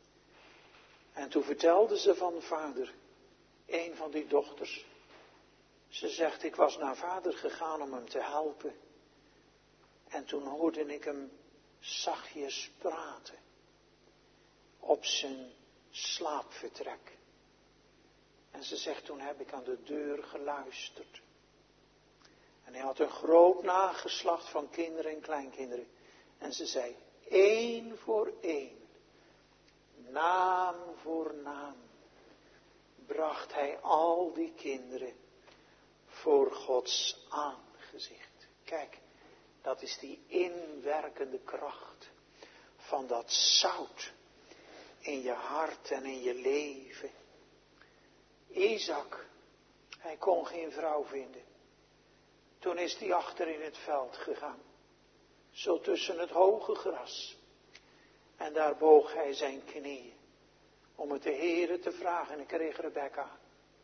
En toen vertelde ze van vader. Een van die dochters. Ze zegt, ik was naar vader gegaan om hem te helpen. En toen hoorde ik hem zachtjes praten. Op zijn slaapvertrek. En ze zegt, toen heb ik aan de deur geluisterd. En hij had een groot nageslacht van kinderen en kleinkinderen. En ze zei, 1 voor 1, naam voor naam, bracht hij al die kinderen voor Gods aangezicht. Kijk, dat is die inwerkende kracht van dat zout in je hart en in je leven. Isaac, hij kon geen vrouw vinden. Toen is hij achter in het veld gegaan. Zo tussen het hoge gras. En daar boog hij zijn knieën. Om het de Heere te vragen. En hij kreeg Rebekka.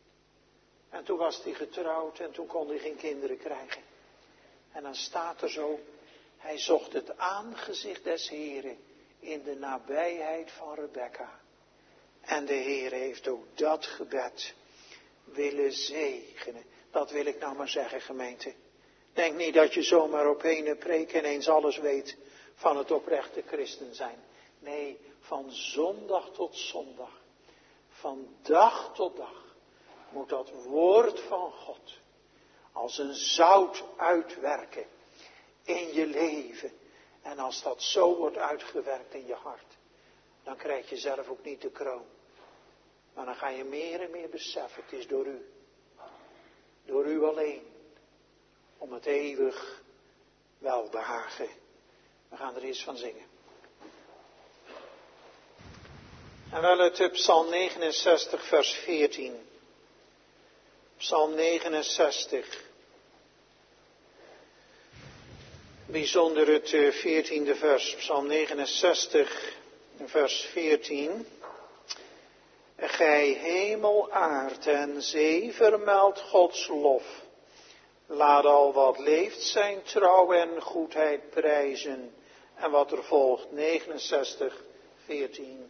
En toen was hij getrouwd. En toen kon hij geen kinderen krijgen. En dan staat er zo. Hij zocht het aangezicht des Heeren. In de nabijheid van Rebekka. En de Heer heeft ook dat gebed willen zegenen. Dat wil ik nou maar zeggen, gemeente. Denk niet dat je zomaar op ene preek ineens alles weet van het oprechte christen zijn. Nee, van zondag tot zondag. Van dag tot dag moet dat woord van God als een zout uitwerken in je leven. En als dat zo wordt uitgewerkt in je hart, dan krijg je zelf ook niet de kroon. Maar dan ga je meer en meer beseffen, het is door u. Door u alleen. Om het eeuwig welbehagen. We gaan er eens van zingen. En wel uit Psalm 69 vers 14. Psalm 69. Bijzonder het 14e vers. Psalm 69 vers 14. Gij hemel, aard en zee vermeldt Gods lof. Laat al wat leeft zijn trouw en goedheid prijzen. En wat er volgt, 69, 14.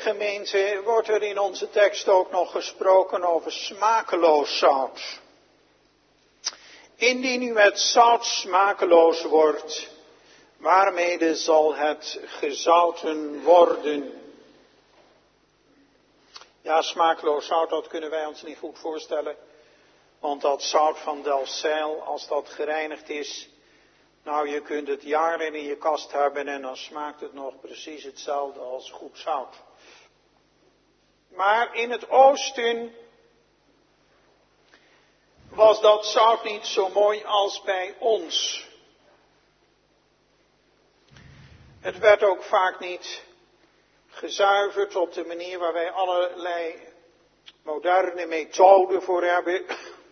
gemeente, wordt er in onze tekst ook nog gesproken over smakeloos zout. Indien u met zout smakeloos wordt, waarmede zal het gezouten worden? Ja, smakeloos zout, dat kunnen wij ons niet goed voorstellen. Want dat zout van Delfzijl, als dat gereinigd is, nou, je kunt het jaren in je kast hebben en dan smaakt het nog precies hetzelfde als goed zout. Maar in het oosten was dat zout niet zo mooi als bij ons. Het werd ook vaak niet gezuiverd op de manier waar wij allerlei moderne methoden voor hebben.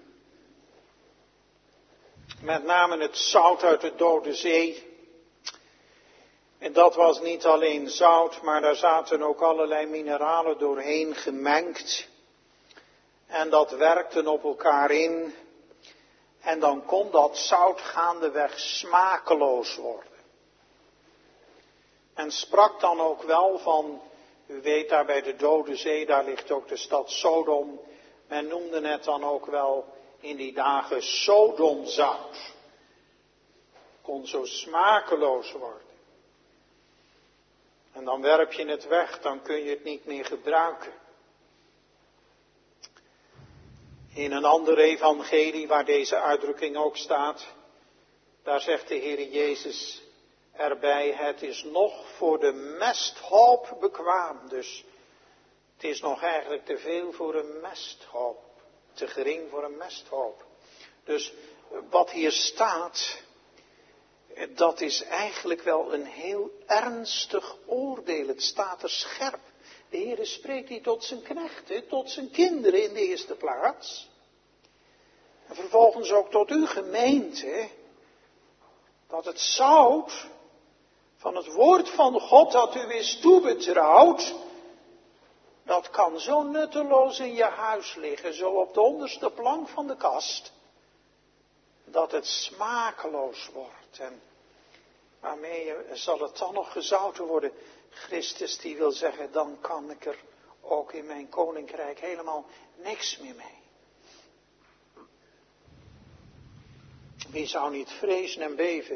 Met name het zout uit de Dode Zee. En dat was niet alleen zout, maar daar zaten ook allerlei mineralen doorheen gemengd. En dat werkte op elkaar in. En dan kon dat zout gaandeweg smakeloos worden. En sprak dan ook wel van, u weet daar bij de Dode Zee, daar ligt ook de stad Sodom. Men noemde het dan ook wel in die dagen Sodomzout. Kon zo smakeloos worden. En dan werp je het weg, dan kun je het niet meer gebruiken. In een andere evangelie waar deze uitdrukking ook staat, daar zegt de Heer Jezus erbij, het is nog voor de mesthoop bekwaam. Dus het is nog eigenlijk te veel voor een mesthoop. Te gering voor een mesthoop. Dus wat hier staat, dat is eigenlijk wel een heel ernstig oordeel. Het staat er scherp. De Heer spreekt hier tot zijn knechten, tot zijn kinderen in de eerste plaats. En vervolgens ook tot uw gemeente. Dat het zout van het woord van God dat u is toebetrouwd, dat kan zo nutteloos in je huis liggen, zo op de onderste plank van de kast, dat het smakeloos wordt. En waarmee zal het dan nog gezouten worden? Christus die wil zeggen, dan kan ik er ook in mijn koninkrijk helemaal niks meer mee. Wie zou niet vrezen en beven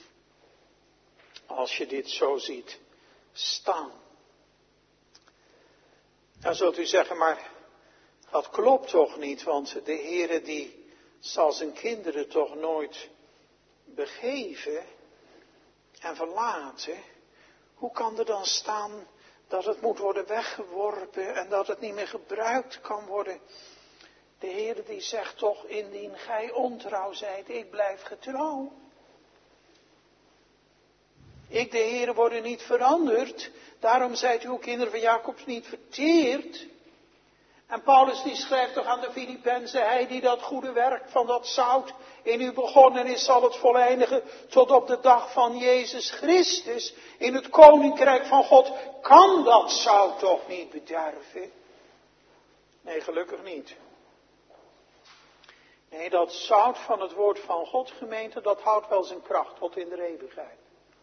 als je dit zo ziet staan? Dan zult u zeggen, maar dat klopt toch niet, want de Heere die zal zijn kinderen toch nooit begeven en verlaten. Hoe kan er dan staan dat het moet worden weggeworpen en dat het niet meer gebruikt kan worden? De Heere die zegt toch, indien gij ontrouw zijt, ik blijf getrouw. Ik, de Heere, word niet veranderd. Daarom zijt u ook kinderen van Jacobs niet verteerd. En Paulus die schrijft toch aan de Filippenzen, hij die dat goede werk van dat zout in u begonnen is, zal het voleindigen tot op de dag van Jezus Christus. In het koninkrijk van God kan dat zout toch niet bederven? Nee, gelukkig niet. Nee, dat zout van het woord van God, gemeente, dat houdt wel zijn kracht tot in de eeuwigheid.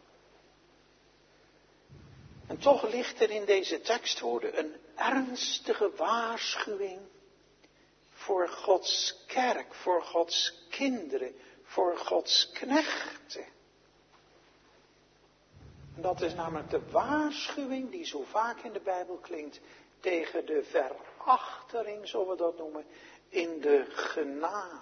En toch ligt er in deze tekstwoorden een ernstige waarschuwing voor Gods kerk, voor Gods kinderen, voor Gods knechten. En dat is namelijk de waarschuwing die zo vaak in de Bijbel klinkt tegen de verachtering, zullen we dat noemen, in de genade.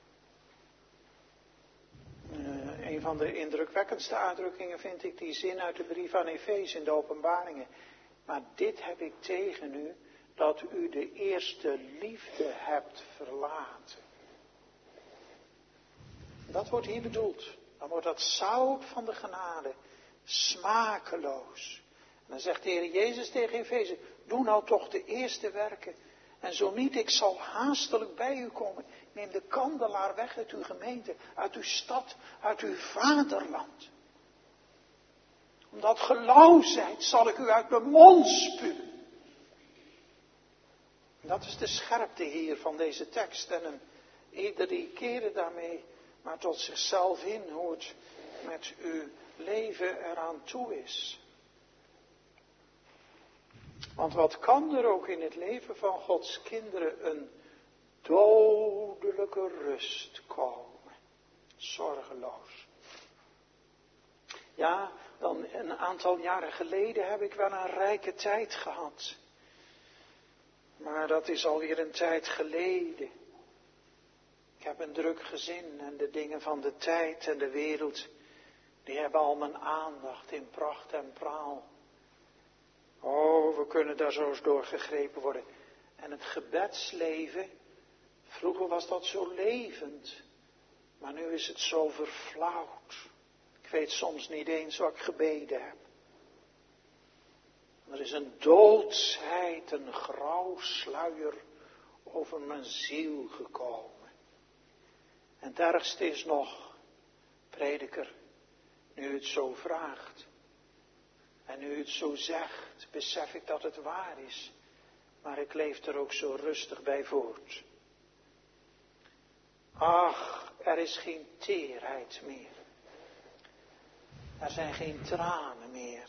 Een van de indrukwekkendste uitdrukkingen vind ik die zin uit de brief aan Efeze in de Openbaringen. Maar dit heb ik tegen u, dat u de eerste liefde hebt verlaten. Dat wordt hier bedoeld. Dan wordt dat zout van de genade smakeloos. En dan zegt de Heer Jezus tegen Efeze, doe nou toch de eerste werken. En zo niet, ik zal haastelijk bij u komen. Neem de kandelaar weg uit uw gemeente, uit uw stad, uit uw vaderland. Omdat ge lauw zijt, zal ik u uit mijn mond spuwen. Dat is de scherpte hier van deze tekst. En ieder die keren daarmee maar tot zichzelf in, hoe het met uw leven eraan toe is. Want wat kan er ook in het leven van Gods kinderen een dodelijke rust komen? Zorgeloos. Ja, dan een aantal jaren geleden heb ik wel een rijke tijd gehad. Maar dat is alweer een tijd geleden. Ik heb een druk gezin en de dingen van de tijd en de wereld, die hebben al mijn aandacht in pracht en praal. Oh, we kunnen daar zo eens door gegrepen worden. En het gebedsleven, vroeger was dat zo levend, maar nu is het zo verflauwd. Ik weet soms niet eens wat ik gebeden heb. Er is een doodsheid, een grauw sluier over mijn ziel gekomen. En het ergste is nog, prediker, nu u het zo vraagt en nu u het zo zegt, besef ik dat het waar is. Maar ik leef er ook zo rustig bij voort. Ach, er is geen teerheid meer. Er zijn geen tranen meer.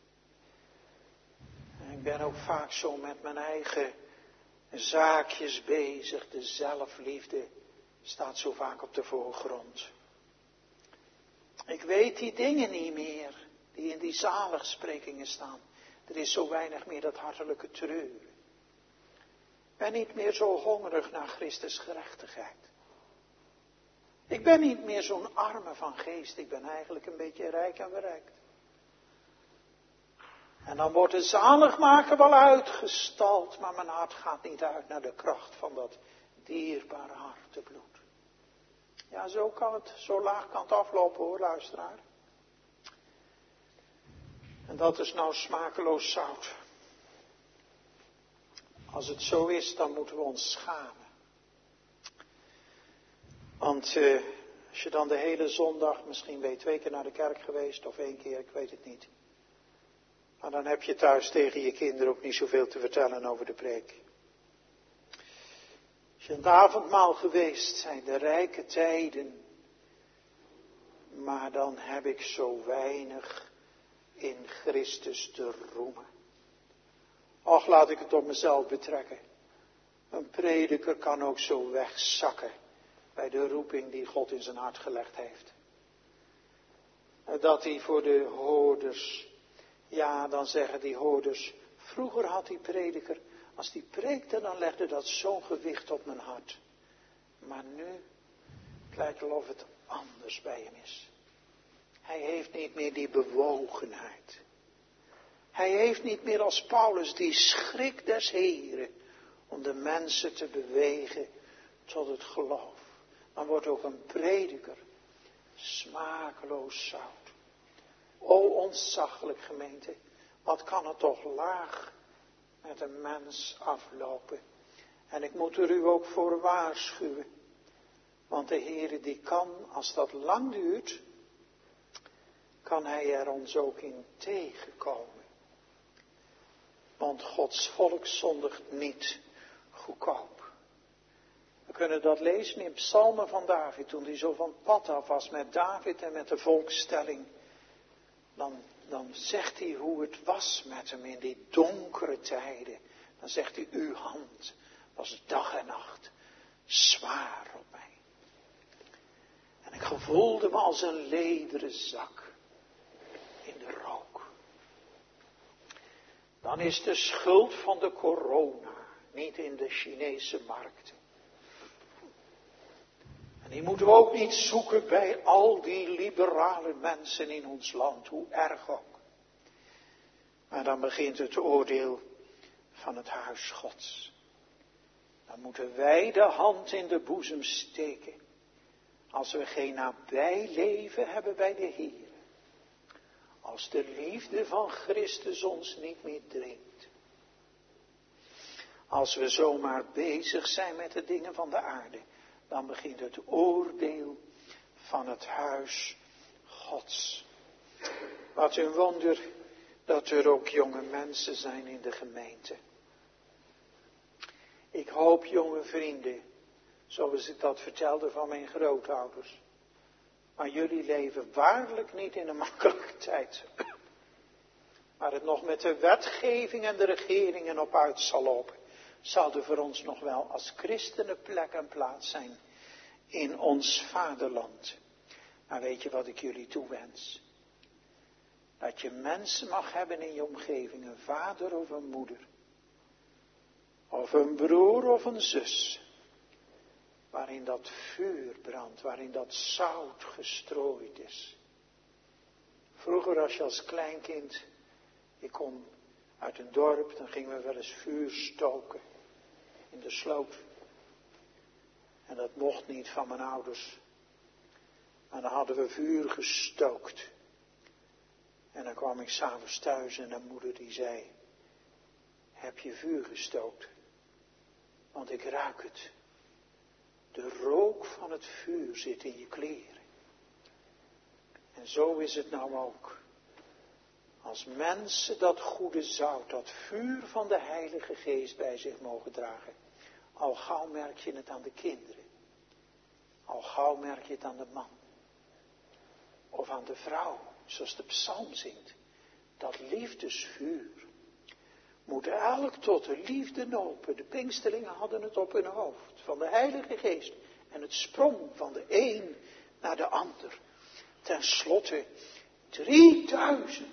En ik ben ook vaak zo met mijn eigen zaakjes bezig. De zelfliefde staat zo vaak op de voorgrond. Ik weet die dingen niet meer die in die zaligsprekingen staan. Er is zo weinig meer dat hartelijke treuren. Ik ben niet meer zo hongerig naar Christus gerechtigheid. Ik ben niet meer zo'n arme van geest. Ik ben eigenlijk een beetje rijk en verrijkt. En dan wordt de zaligmaker wel uitgestald, maar mijn hart gaat niet uit naar de kracht van dat dierbare hartebloed. Ja, zo laag kan het aflopen hoor, luisteraar. En dat is nou smakeloos zout. Als het zo is, dan moeten we ons schamen. Want als je dan de hele zondag, misschien ben je 2 keer naar de kerk geweest of 1 keer, ik weet het niet. Maar dan heb je thuis tegen je kinderen ook niet zoveel te vertellen over de preek. Als je aan het avondmaal geweest zijn, de rijke tijden. Maar dan heb ik zo weinig in Christus te roemen. Och, laat ik het op mezelf betrekken. Een prediker kan ook zo wegzakken bij de roeping die God in zijn hart gelegd heeft. Dat hij voor de hoorders, ja, dan zeggen die hoorders, vroeger had die prediker, als die preekte, dan legde dat zo'n gewicht op mijn hart. Maar nu, het lijkt wel of het anders bij hem is. Hij heeft niet meer die bewogenheid. Hij heeft niet meer als Paulus die schrik des Heren om de mensen te bewegen tot het geloof. Dan wordt ook een prediker smakeloos zout. O ontzaglijk gemeente, wat kan het toch laag met een mens aflopen. En ik moet er u ook voor waarschuwen. Want de Heere die kan, als dat lang duurt, kan hij er ons ook in tegenkomen. Want Gods volk zondigt niet goedkoop. We kunnen dat lezen in Psalmen van David, toen hij zo van pad af was met David en met de volkstelling. Dan zegt hij hoe het was met hem in die donkere tijden. Dan zegt hij, uw hand was dag en nacht zwaar op mij. En ik gevoelde me als een lederen zak in de rook. Dan is de schuld van de corona niet in de Chinese markten. En die moeten we ook niet zoeken bij al die liberale mensen in ons land, hoe erg ook. Maar dan begint het oordeel van het huis Gods. Dan moeten wij de hand in de boezem steken, als we geen nabijleven hebben bij de Heer. Als de liefde van Christus ons niet meer dringt. Als we zomaar bezig zijn met de dingen van de aarde, dan begint het oordeel van het huis Gods. Wat een wonder dat er ook jonge mensen zijn in de gemeente. Ik hoop, jonge vrienden, zoals ik dat vertelde van mijn grootouders. Maar jullie leven waarlijk niet in een makkelijke tijd. waar het nog met de wetgeving en de regeringen op uit zal lopen, zal er voor ons nog wel als christenen plek en plaats zijn in ons vaderland. Maar weet je wat ik jullie toewens? Dat je mensen mag hebben in je omgeving, een vader of een moeder, of een broer of een zus, waarin dat vuur brandt, waarin dat zout gestrooid is. Vroeger als je als kleinkind, ik kom uit een dorp, dan gingen we wel eens vuur stoken in de sloot. En dat mocht niet van mijn ouders. Maar dan hadden we vuur gestookt. En dan kwam ik 's avonds thuis en de moeder die zei, heb je vuur gestookt? Want ik ruik het. De rook van het vuur zit in je kleren. En zo is het nou ook. Als mensen dat goede zout, dat vuur van de Heilige Geest bij zich mogen dragen. Al gauw merk je het aan de kinderen. Al gauw merk je het aan de man. Of aan de vrouw, zoals de psalm zingt. Dat liefdesvuur moet elk tot de liefde lopen. De Pinksterlingen hadden het op hun hoofd van de Heilige Geest. En het sprong van de een naar de ander. Ten slotte 3000.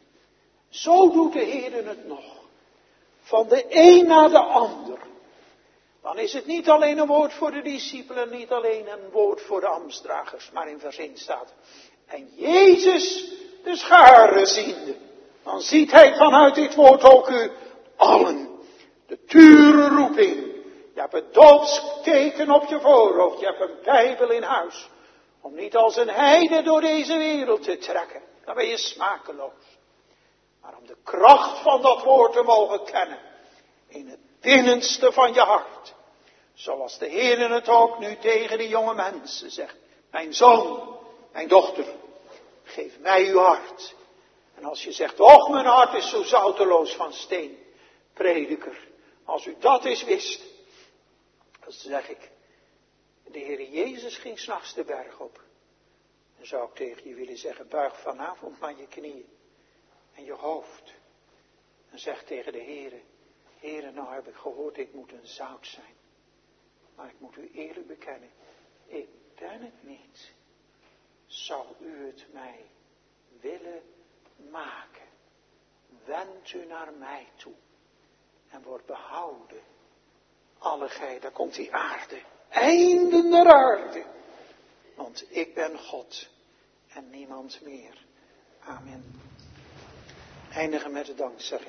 Zo doet de Heer het nog. Van de een naar de ander. Dan is het niet alleen een woord voor de discipelen, niet alleen een woord voor de ambtsdragers, maar in vers 1 staat. En Jezus de scharen ziende. Dan ziet hij vanuit dit woord ook u allen. De dure roeping. Je hebt het doopsteken op je voorhoofd. Je hebt een Bijbel in huis. Om niet als een heide door deze wereld te trekken. Dan ben je smakeloos. Maar om de kracht van dat woord te mogen kennen. In het binnenste van je hart. Zoals de Heer het ook nu tegen de jonge mensen zegt. Mijn zoon, mijn dochter, geef mij uw hart. En als je zegt, och mijn hart is zo zouteloos van steen. Prediker, als u dat eens wist. Dan zeg ik, de Heer Jezus ging 's nachts de berg op. Dan zou ik tegen je willen zeggen, buig vanavond maar je knieën. En je hoofd. En zeg tegen de Heere, Heere, nou heb ik gehoord, ik moet een zout zijn. Maar ik moet u eerlijk bekennen, ik ben het niet. Zou u het mij willen maken? Wend u naar mij toe. En wordt behouden. Alle gij, daar komt die aarde. Einden der aarde. Want ik ben God. En niemand meer. Amen. Eindigen met de dankzegging.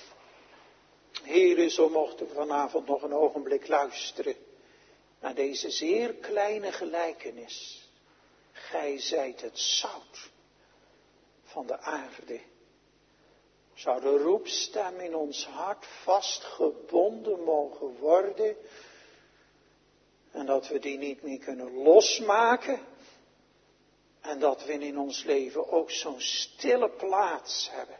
Heere, zo mochten we vanavond nog een ogenblik luisteren. Naar deze zeer kleine gelijkenis. Gij zijt het zout van de aarde. Zou de roepstem in ons hart vastgebonden mogen worden. En dat we die niet meer kunnen losmaken. En dat we in ons leven ook zo'n stille plaats hebben.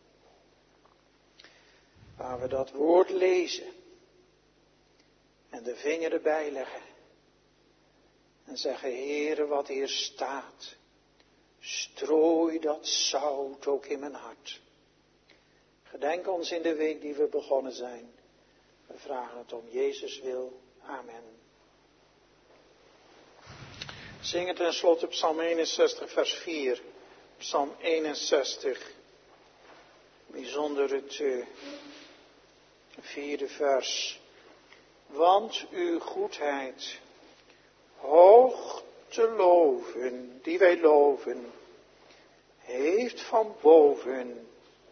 Waar we dat woord lezen. En de vinger erbij leggen. En zeggen, Heere, wat hier staat. Strooi dat zout ook in mijn hart. Gedenk ons in de week die we begonnen zijn. We vragen het om Jezus wil. Amen. Zingen ten slotte Psalm 61 vers 4. Psalm 61. Bijzonder het 4e vers. Want uw goedheid hoog te loven, die wij loven, heeft van boven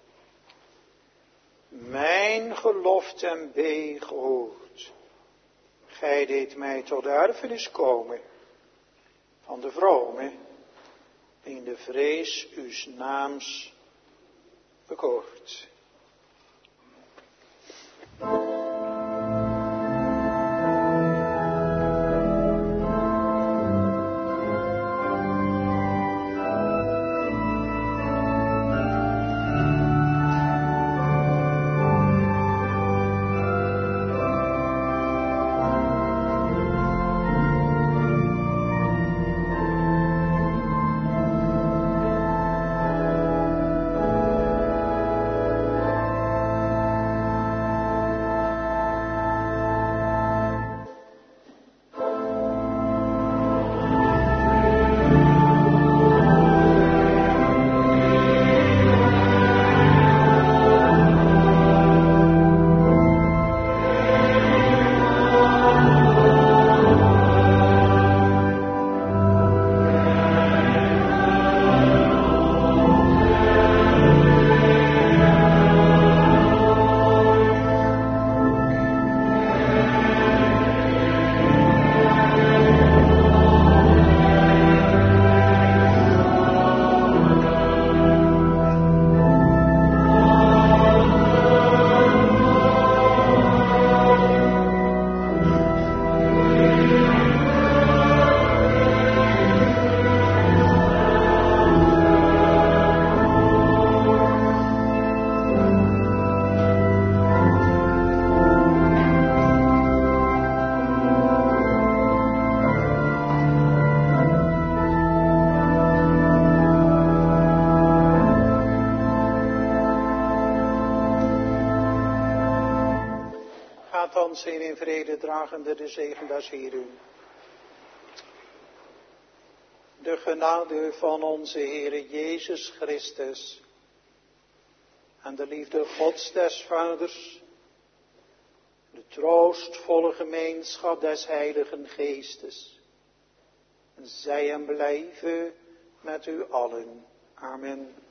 mijn gelofte en bee gehoord. Gij deed mij tot erfenis komen van de vrome, in de vrees uws naams bekoord. ons heen in vrede dragende de zegen des Heeren. De genade van onze Heere Jezus Christus en de liefde Gods des Vaders, de troostvolle gemeenschap des Heiligen Geestes, zij en blijven met u allen. Amen.